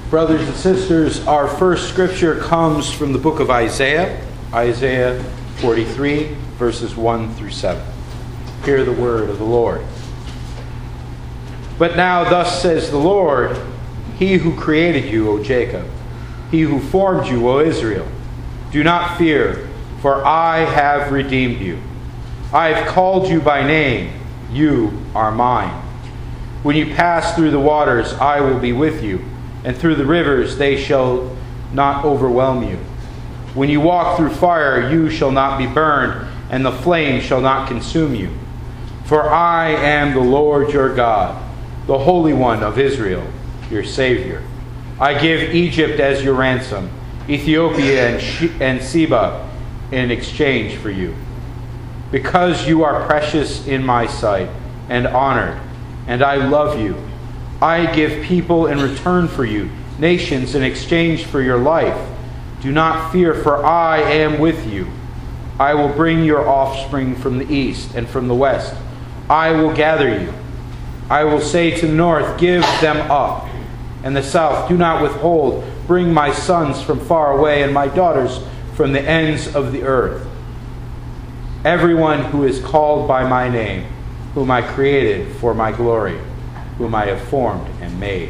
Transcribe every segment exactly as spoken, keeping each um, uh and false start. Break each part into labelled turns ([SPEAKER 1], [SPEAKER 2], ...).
[SPEAKER 1] Brothers and sisters, our first scripture comes from the book of Isaiah, Isaiah forty-three, verses one through seven. Hear the word of the Lord. But now thus says the Lord, He who created you, O Jacob, He who formed you, O Israel, do not fear, for I have redeemed you. I have called you by name, you are mine. When you pass through the waters, I will be with you, and through the rivers they shall not overwhelm you. When you walk through fire, you shall not be burned, and the flame shall not consume you. For I am the Lord your God, the Holy One of Israel, your Savior. I give Egypt as your ransom, Ethiopia and, She- and Seba in exchange for you. Because you are precious in my sight and honored, and I love you, I give people in return for you, nations in exchange for your life. Do not fear, for I am with you. I will bring your offspring from the east and from the west. I will gather you. I will say to the north, give them up, and the south, do not withhold. Bring my sons from far away and my daughters from the ends of the earth. Everyone who is called by my name, whom I created for my glory, whom I have formed and made.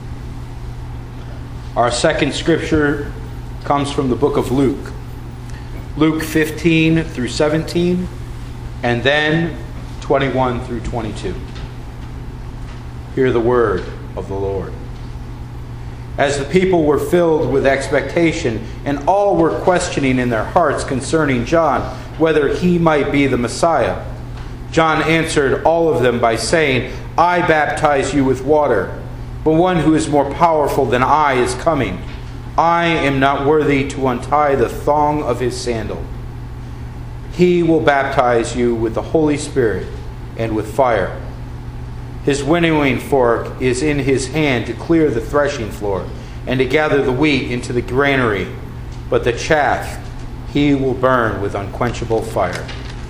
[SPEAKER 1] Our second scripture comes from the book of Luke. Luke fifteen through seventeen, and then twenty-one through twenty-two. Hear the word of the Lord. As the people were filled with expectation, and all were questioning in their hearts concerning John, whether he might be the Messiah, John answered all of them by saying, I baptize you with water, but one who is more powerful than I is coming. I am not worthy to untie the thong of his sandal. He will baptize you with the Holy Spirit and with fire. His winnowing fork is in his hand to clear the threshing floor and to gather the wheat into the granary, but the chaff he will burn with unquenchable fire.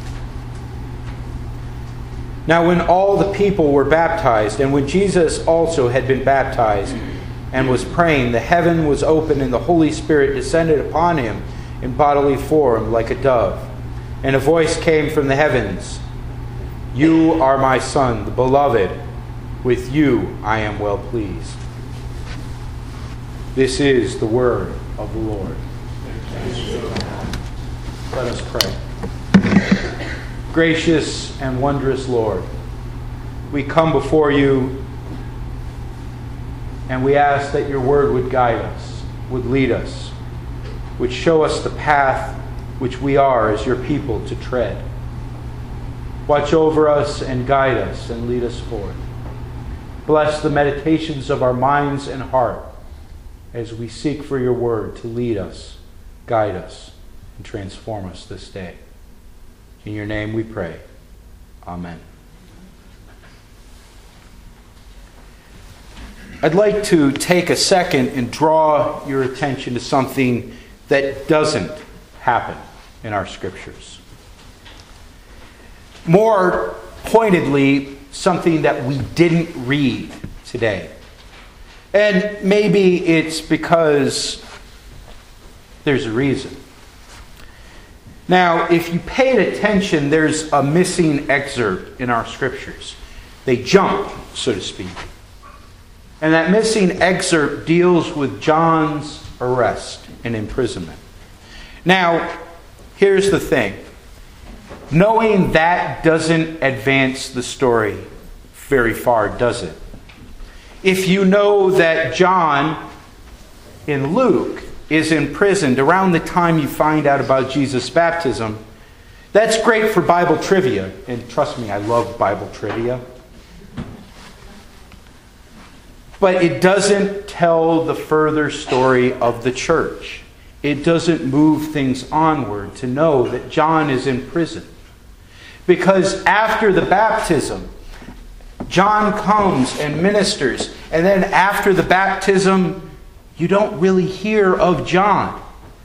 [SPEAKER 1] Now when all the people were baptized, and when Jesus also had been baptized and was praying, the heaven was opened, and the Holy Spirit descended upon him in bodily form like a dove. And a voice came from the heavens, You are my Son, the beloved. With you I am well pleased. This is the word of the Lord. Let us pray. Gracious and wondrous Lord, we come before you and we ask that your word would guide us, would lead us, would show us the path which we are as your people to tread. Watch over us and guide us and lead us forth. Bless the meditations of our minds and heart as we seek for your word to lead us, guide us, and transform us this day. In your name we pray. Amen. I'd like to take a second and draw your attention to something that doesn't happen in our scriptures. More pointedly, something that we didn't read today. And maybe it's because there's a reason. Now, if you paid attention, there's a missing excerpt in our scriptures. They jump, so to speak. And that missing excerpt deals with John's arrest and imprisonment. Now, here's the thing. Knowing that doesn't advance the story very far, does it? If you know that John in Luke is imprisoned around the time you find out about Jesus' baptism, that's great for Bible trivia. And trust me, I love Bible trivia. But it doesn't tell the further story of the church. It doesn't move things onward to know that John is in prison. Because after the baptism, John comes and ministers. And then after the baptism, you don't really hear of John.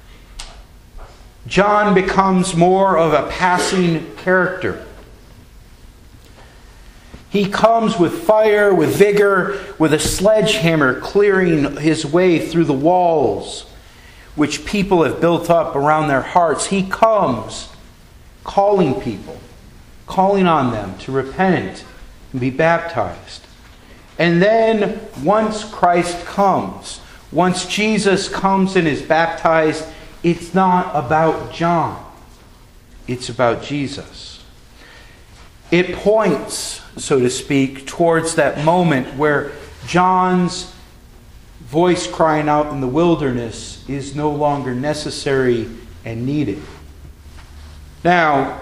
[SPEAKER 1] John becomes more of a passing character. He comes with fire, with vigor, with a sledgehammer clearing his way through the walls which people have built up around their hearts. He comes calling people, calling on them to repent and be baptized. And then once Christ comes, once Jesus comes and is baptized, it's not about John. It's about Jesus. It points, so to speak, towards that moment where John's voice crying out in the wilderness is no longer necessary and needed. Now,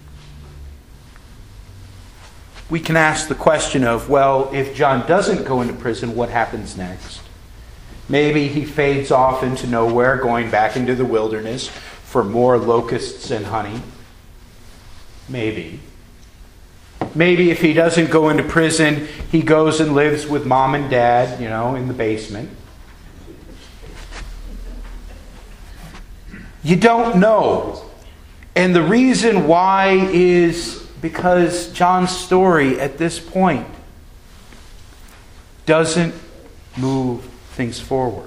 [SPEAKER 1] we can ask the question of, well, if John doesn't go into prison, what happens next? Maybe he fades off into nowhere, going back into the wilderness for more locusts and honey. Maybe. Maybe if he doesn't go into prison, he goes and lives with mom and dad, you know, in the basement. You don't know. And the reason why is because John's story at this point doesn't move things forward.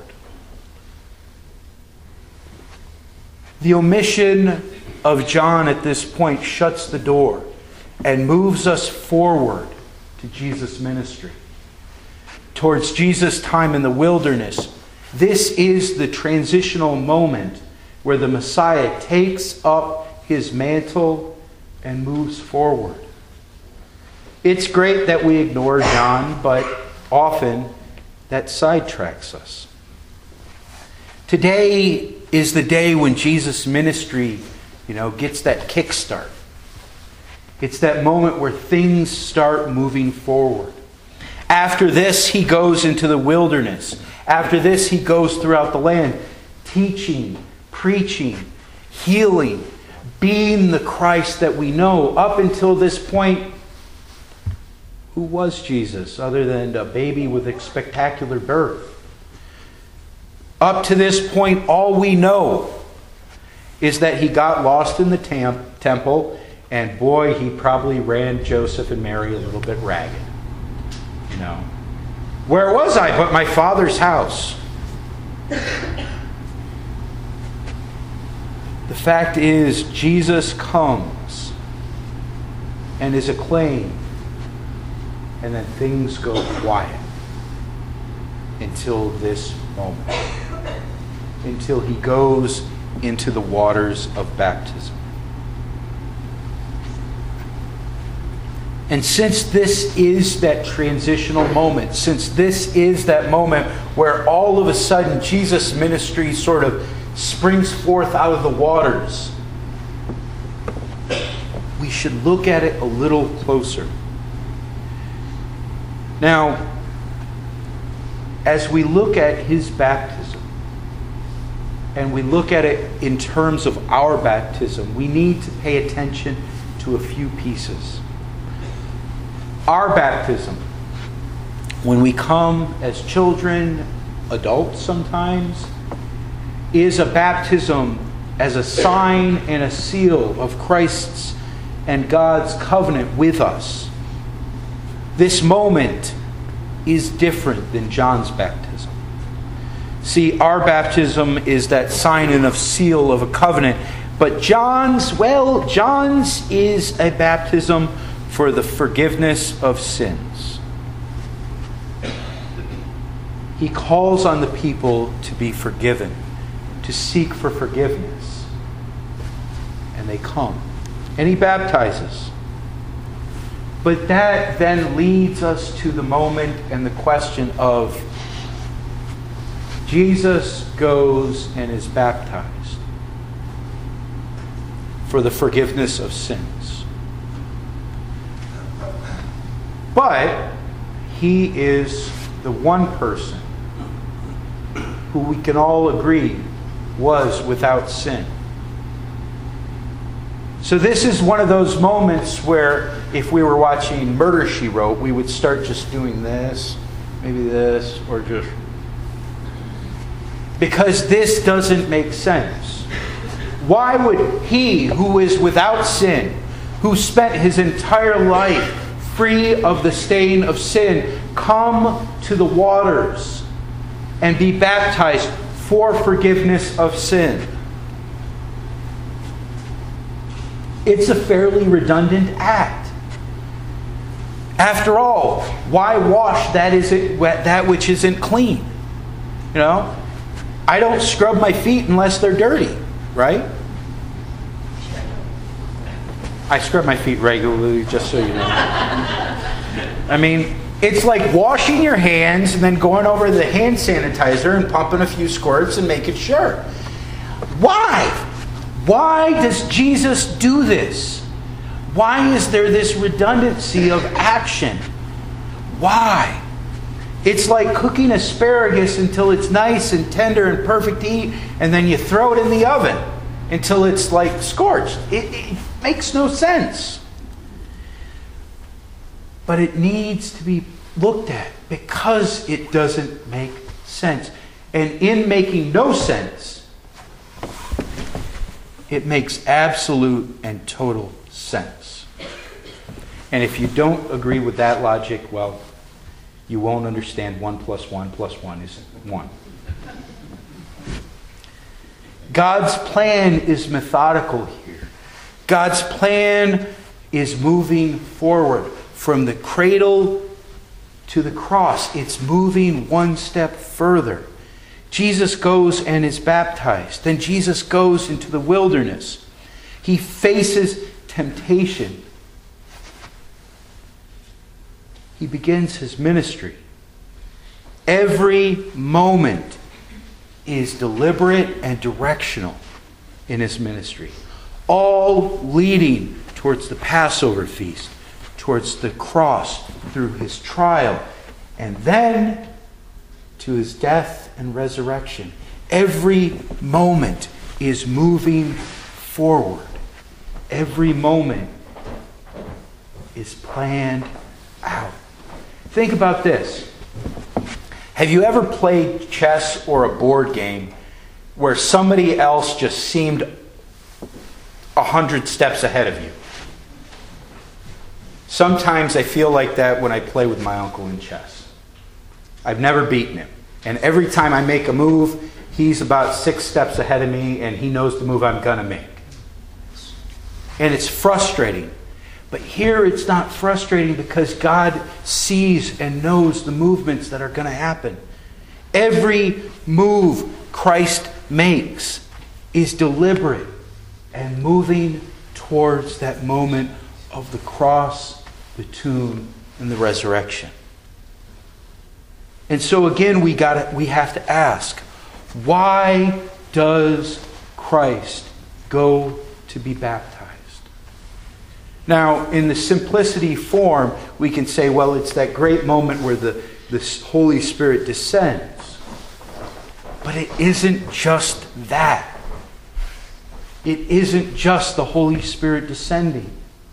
[SPEAKER 1] The omission of John at this point shuts the door and moves us forward to Jesus' ministry, towards Jesus' time in the wilderness. This is the transitional moment where the Messiah takes up his mantle and moves forward. It's great that we ignore John, but often that sidetracks us. Today is the day when Jesus' ministry, you know, gets that kickstart. It's that moment where things start moving forward. After this, he goes into the wilderness. After this, he goes throughout the land, teaching, preaching, healing, being the Christ that we know. Up until this point, who was Jesus other than a baby with a spectacular birth? Up to this point, all we know is that he got lost in the tam- temple, and boy, he probably ran Joseph and Mary a little bit ragged. You know, where was I but my Father's house? The fact is, Jesus comes and is acclaimed, and then things go quiet until this moment, until he goes into the waters of baptism. And since this is that transitional moment, since this is that moment where all of a sudden Jesus' ministry sort of springs forth out of the waters, we should look at it a little closer. Now, as we look at his baptism, and we look at it in terms of our baptism, we need to pay attention to a few pieces. Our baptism, when we come as children, adults sometimes, is a baptism as a sign and a seal of Christ's and God's covenant with us. This moment is different than John's baptism. See, our baptism is that sign and of seal of a covenant, but John's, well, John's is a baptism for the forgiveness of sins. He calls on the people to be forgiven, to seek for forgiveness. And they come. And he baptizes. But that then leads us to the moment and the question of Jesus goes and is baptized for the forgiveness of sins. But he is the one person who we can all agree was without sin. So this is one of those moments where if we were watching Murder, She Wrote, we would start just doing this, maybe this, or just... Because this doesn't make sense. Why would he who is without sin, who spent his entire life free of the stain of sin, come to the waters and be baptized for forgiveness of sin. It's a fairly redundant act. After all, why wash that isn't that which isn't clean? You know, I don't scrub my feet unless they're dirty, right? I scrub my feet regularly, just so you know. I mean, it's like washing your hands and then going over the hand sanitizer and pumping a few squirts and making sure. Why? Why does Jesus do this? Why is there this redundancy of action? Why? It's like cooking asparagus until it's nice and tender and perfect to eat, and then you throw it in the oven until it's like scorched. It, it makes no sense. But it needs to be looked at because it doesn't make sense. And in making no sense, it makes absolute and total sense. And if you don't agree with that logic, well, you won't understand one plus one plus one is one. God's plan is methodical here. God's plan is moving forward from the cradle to the cross. It's moving one step further. Jesus goes and is baptized. Then Jesus goes into the wilderness. He faces temptation. He begins his ministry. Every moment is deliberate and directional in his ministry, all leading towards the Passover feast, towards the cross through his trial, and then to his death and resurrection. Every moment is moving forward. Every moment is planned out. Think about this. Have you ever played chess or a board game where somebody else just seemed a hundred steps ahead of you? Sometimes I feel like that when I play with my uncle in chess. I've never beaten him. And every time I make a move, he's about six steps ahead of me and he knows the move I'm going to make. And it's frustrating. But here it's not frustrating because God sees and knows the movements that are going to happen. Every move Christ makes is deliberate and moving towards that moment of the cross, the tomb, and the resurrection. And so again, we got we have to ask, why does Christ go to be baptized? Now, in the simplicity form, we can say, well, it's that great moment where the, the Holy Spirit descends. But it isn't just that. It isn't just the Holy Spirit descending.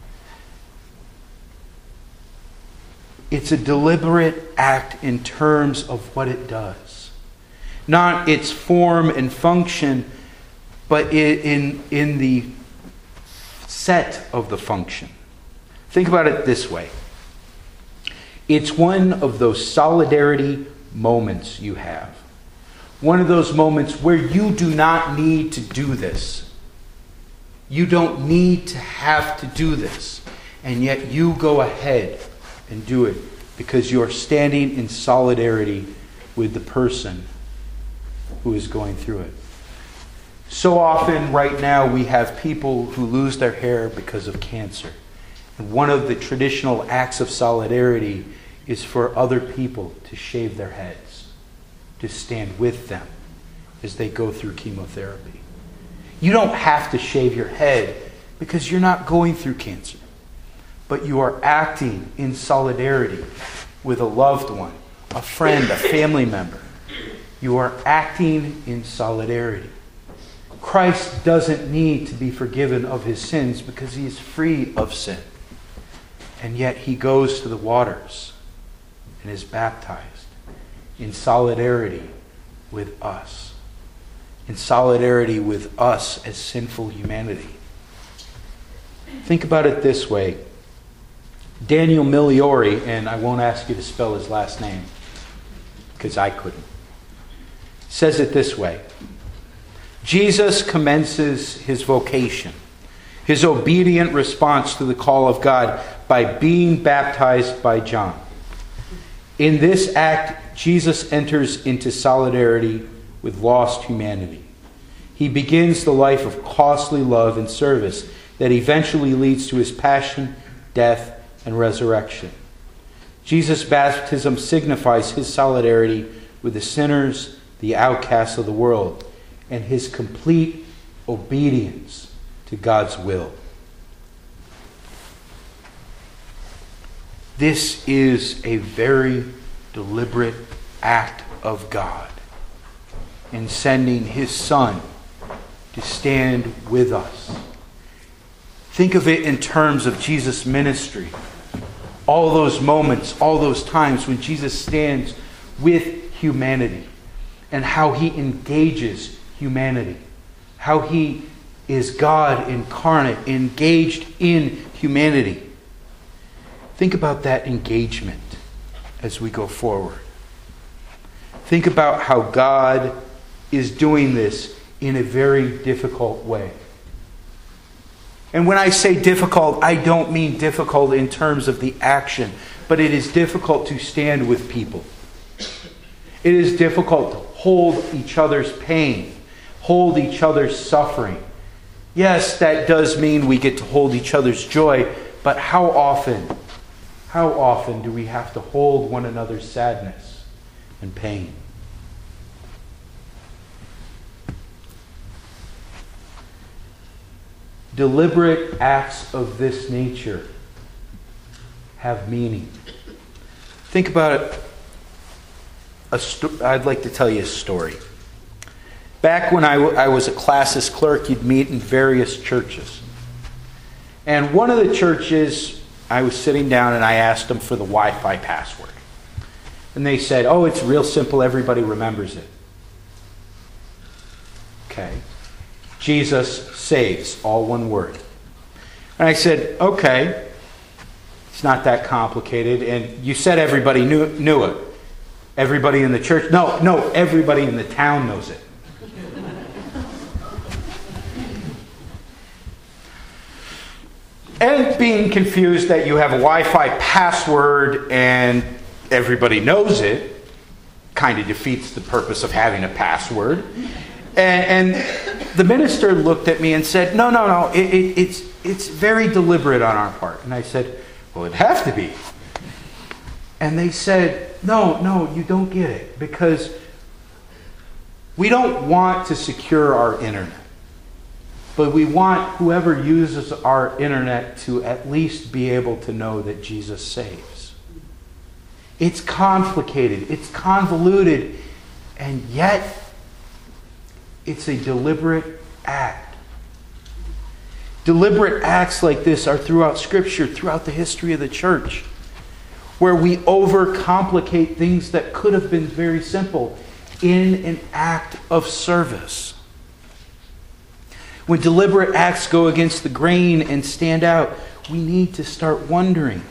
[SPEAKER 1] It's a deliberate act in terms of what it does. Not its form and function, but in, in the set of the function. Think about it this way. It's one of those solidarity moments you have. One of those moments where you do not need to do this. You don't need to have to do this. And yet you go ahead and do it because you're standing in solidarity with the person who is going through it. So often right now we have people who lose their hair because of cancer. And one of the traditional acts of solidarity is for other people to shave their heads, to stand with them as they go through chemotherapy. You don't have to shave your head because you're not going through cancer, but you are acting in solidarity with a loved one, a friend, a family member. You are acting in solidarity. Christ doesn't need to be forgiven of his sins because he is free of sin. And yet he goes to the waters and is baptized in solidarity with us. In solidarity with us as sinful humanity. Think about it this way. Daniel Migliori, and I won't ask you to spell his last name because I couldn't, says it this way. Jesus commences his vocation, his obedient response to the call of God, by being baptized by John. In this act, Jesus enters into solidarity with lost humanity. He begins the life of costly love and service that eventually leads to his passion, death, and resurrection. Jesus' baptism signifies his solidarity with the sinners, the outcasts of the world, and his complete obedience to God's will. This is a very deliberate act of God in sending his Son to stand with us. Think of it in terms of Jesus' ministry. All those moments, all those times when Jesus stands with humanity and how he engages humanity. How he is God incarnate, engaged in humanity. Think about that engagement as we go forward. Think about how God is doing this in a very difficult way. And when I say difficult, I don't mean difficult in terms of the action, but it is difficult to stand with people. It is difficult to hold each other's pain, hold each other's suffering. Yes, that does mean we get to hold each other's joy, but how often, how often do we have to hold one another's sadness and pain? Deliberate acts of this nature have meaning. Think about it. A sto- I'd like to tell you a story. Back when I, w- I was a classes clerk, you'd meet in various churches. And one of the churches, I was sitting down and I asked them for the Wi-Fi password. And they said, oh, it's real simple, everybody remembers it. Okay. Jesus saves, all one word. And I said, okay, it's not that complicated. And you said everybody knew, knew it. Everybody in the church? No, no, everybody in the town knows it. And being confused that you have a Wi-Fi password and everybody knows it kind of defeats the purpose of having a password. And, and the minister looked at me and said, no, no, no, it, it, it's, it's very deliberate on our part. And I said, well, it'd have to be. And they said, no, no, you don't get it. Because we don't want to secure our internet. But we want whoever uses our internet to at least be able to know that Jesus saves. It's complicated. It's convoluted. And yet, it's a deliberate act. Deliberate acts like this are throughout Scripture, throughout the history of the church, where we overcomplicate things that could have been very simple in an act of service. When deliberate acts go against the grain and stand out, we need to start wondering,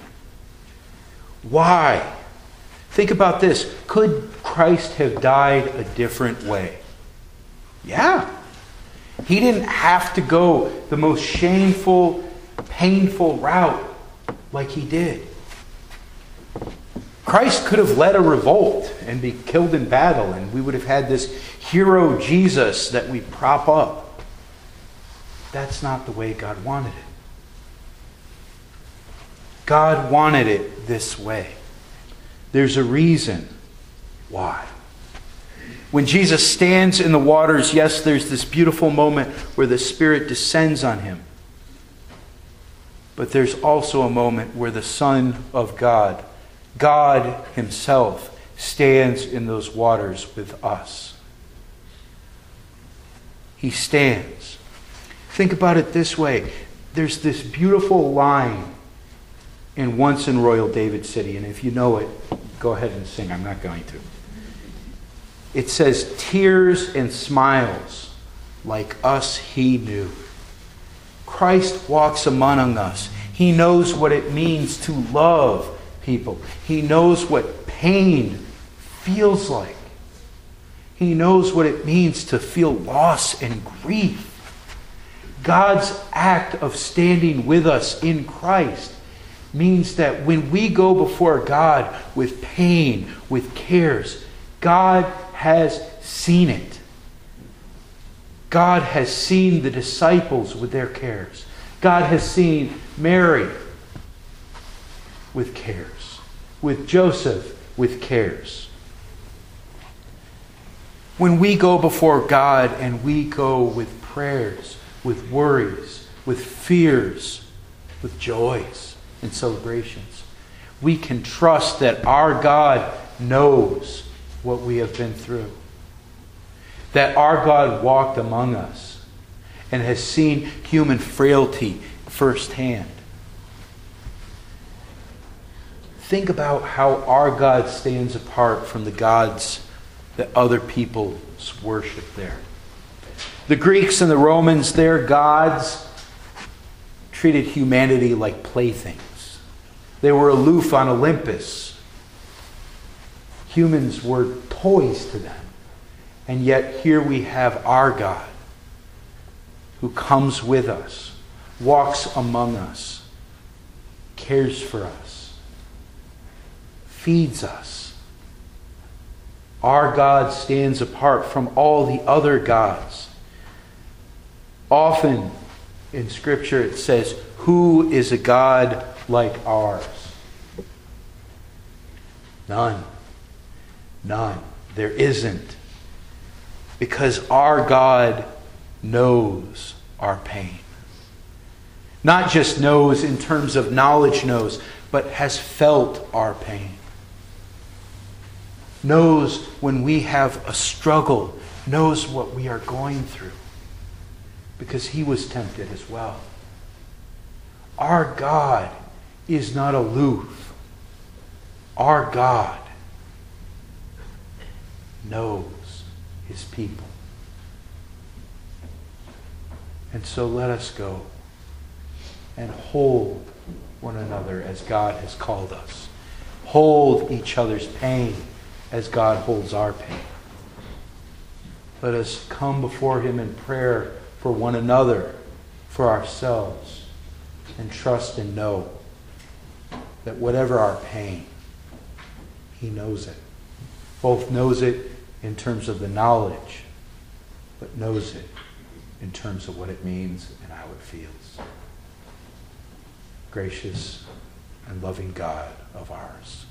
[SPEAKER 1] why? Think about this. Could Christ have died a different way? Yeah. He didn't have to go the most shameful, painful route like he did. Christ could have led a revolt and be killed in battle, and we would have had this hero Jesus that we prop up. That's not the way God wanted it. God wanted it this way. There's a reason why. When Jesus stands in the waters, yes, there's this beautiful moment where the Spirit descends on him. But there's also a moment where the Son of God, God himself, stands in those waters with us. He stands. Think about it this way. There's this beautiful line in Once in Royal David City, and if you know it, go ahead and sing. I'm not going to. It says, tears and smiles like us he knew. Christ walks among us. He knows what it means to love people. He knows what pain feels like. He knows what it means to feel loss and grief. God's act of standing with us in Christ means that when we go before God with pain, with cares, God has seen it. God has seen the disciples with their cares. God has seen Mary with cares, with Joseph with cares. When we go before God and we go with prayers, with worries, with fears, with joys and celebrations, we can trust that our God knows what we have been through. That our God walked among us and has seen human frailty firsthand. Think about how our God stands apart from the gods that other peoples worship there. The Greeks and the Romans, their gods treated humanity like playthings. They were aloof on Olympus. Humans were toys to them. And yet here we have our God who comes with us, walks among us, cares for us, feeds us. Our God stands apart from all the other gods. Often in Scripture it says, "Who is a God like ours?" None. None. There isn't. Because our God knows our pain. Not just knows in terms of knowledge knows, but has felt our pain. Knows when we have a struggle, knows what we are going through. Because he was tempted as well. Our God is not aloof. Our God knows his people. And so let us go and hold one another as God has called us. Hold each other's pain as God holds our pain. Let us come before him in prayer for one another, for ourselves, and trust and know that whatever our pain, he knows it. Both knows it in terms of the knowledge, but knows it in terms of what it means and how it feels. Gracious and loving God of ours,